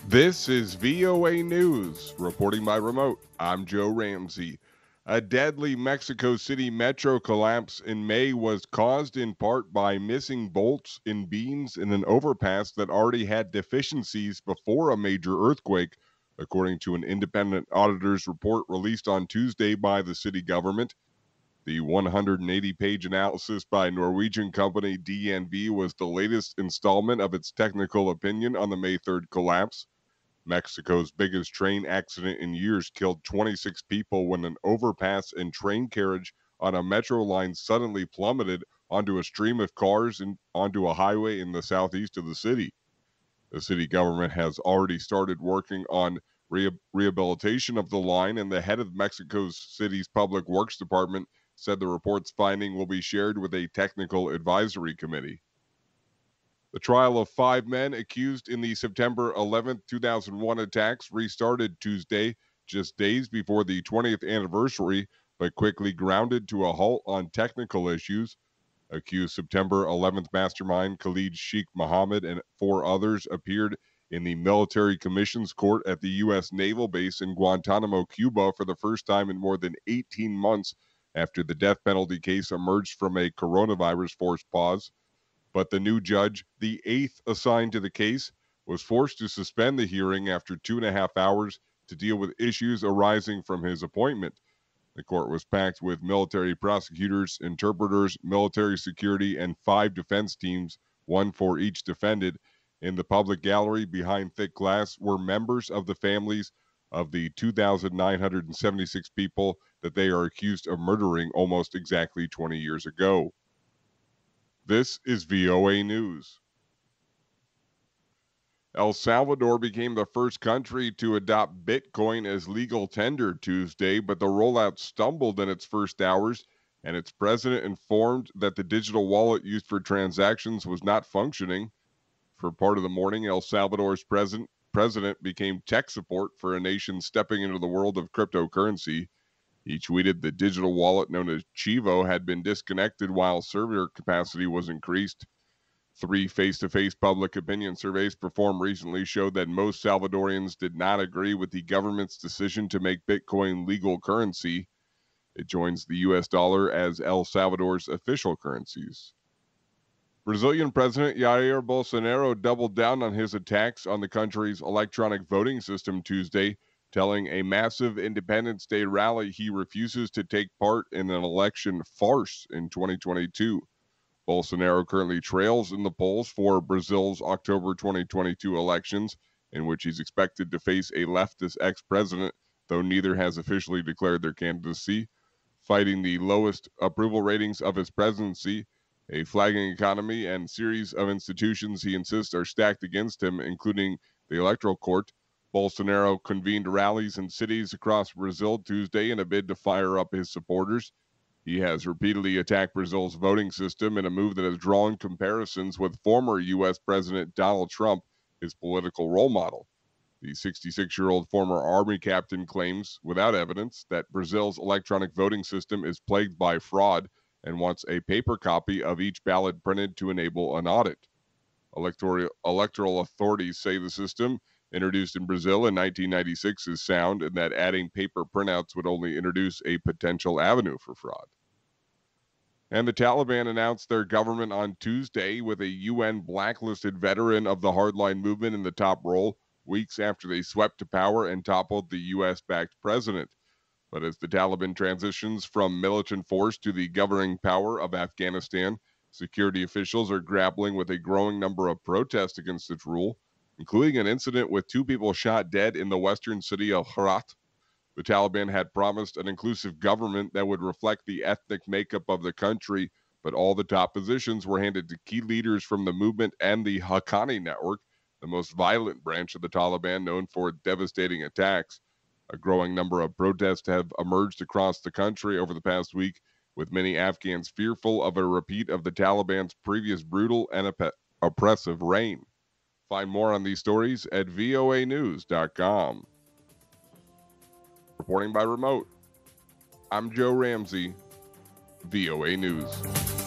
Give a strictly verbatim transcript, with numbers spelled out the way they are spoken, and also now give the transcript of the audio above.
This is V O A News, reporting by remote. I'm Joe Ramsey. A deadly Mexico City metro collapse in May was caused in part by missing bolts in beams in an overpass that already had deficiencies before a major earthquake, according to an independent auditor's report released on Tuesday by the city government. The one hundred eighty page analysis by Norwegian company D N V was the latest installment of its technical opinion on the May third collapse. Mexico's biggest train accident in years killed twenty-six people when an overpass and train carriage on a metro line suddenly plummeted onto a stream of cars and onto a highway in the southeast of the city. The city government has already started working on re- rehabilitation of the line, and the head of Mexico City's Public Works Department said the report's finding will be shared with a technical advisory committee. The trial of five men accused in the September eleventh, two thousand one attacks restarted Tuesday, just days before the twentieth anniversary, but quickly grounded to a halt on technical issues. Accused September eleventh mastermind Khalid Sheikh Mohammed and four others appeared in the Military Commissions Court at the U S Naval Base in Guantanamo, Cuba, for the first time in more than eighteen months after the death penalty case emerged from a coronavirus forced pause. But the new judge, the eighth assigned to the case, was forced to suspend the hearing after two and a half hours to deal with issues arising from his appointment. The court was packed with military prosecutors, interpreters, military security, and five defense teams, one for each defendant. In the public gallery behind thick glass were members of the families of the two thousand nine hundred seventy-six people that they are accused of murdering almost exactly twenty years ago. This is V O A News. El Salvador became the first country to adopt Bitcoin as legal tender Tuesday, but the rollout stumbled in its first hours, and its president informed that the digital wallet used for transactions was not functioning. For part of the morning, El Salvador's president, president became tech support for a nation stepping into the world of cryptocurrency. He tweeted the digital wallet known as Chivo had been disconnected while server capacity was increased. Three face-to-face public opinion surveys performed recently showed that most Salvadorians did not agree with the government's decision to make Bitcoin legal currency. It joins the U S dollar as El Salvador's official currencies. Brazilian President Jair Bolsonaro doubled down on his attacks on the country's electronic voting system Tuesday, telling a massive Independence Day rally he refuses to take part in an election farce in twenty twenty-two. Bolsonaro currently trails in the polls for Brazil's October twenty twenty-two elections, in which he's expected to face a leftist ex-president, though neither has officially declared their candidacy. Fighting the lowest approval ratings of his presidency, a flagging economy, and series of institutions he insists are stacked against him, including the Electoral Court, Bolsonaro convened rallies in cities across Brazil Tuesday in a bid to fire up his supporters. He has repeatedly attacked Brazil's voting system in a move that has drawn comparisons with former U S President Donald Trump, his political role model. The sixty-six-year-old former Army captain claims, without evidence, that Brazil's electronic voting system is plagued by fraud and wants a paper copy of each ballot printed to enable an audit. Electoral, electoral authorities say the system, introduced in Brazil in nineteen ninety-six, is sound and that adding paper printouts would only introduce a potential avenue for fraud. And the Taliban announced their government on Tuesday with a U N blacklisted veteran of the hardline movement in the top role, weeks after they swept to power and toppled the U S-backed president. But as the Taliban transitions from militant force to the governing power of Afghanistan, security officials are grappling with a growing number of protests against its rule, including an incident with two people shot dead in the western city of Herat. The Taliban had promised an inclusive government that would reflect the ethnic makeup of the country, but all the top positions were handed to key leaders from the movement and the Haqqani Network, the most violent branch of the Taliban known for devastating attacks. A growing number of protests have emerged across the country over the past week, with many Afghans fearful of a repeat of the Taliban's previous brutal and op- oppressive reign. Find more on these stories at V O A news dot com. Reporting by remote, I'm Joe Ramsey, V O A News.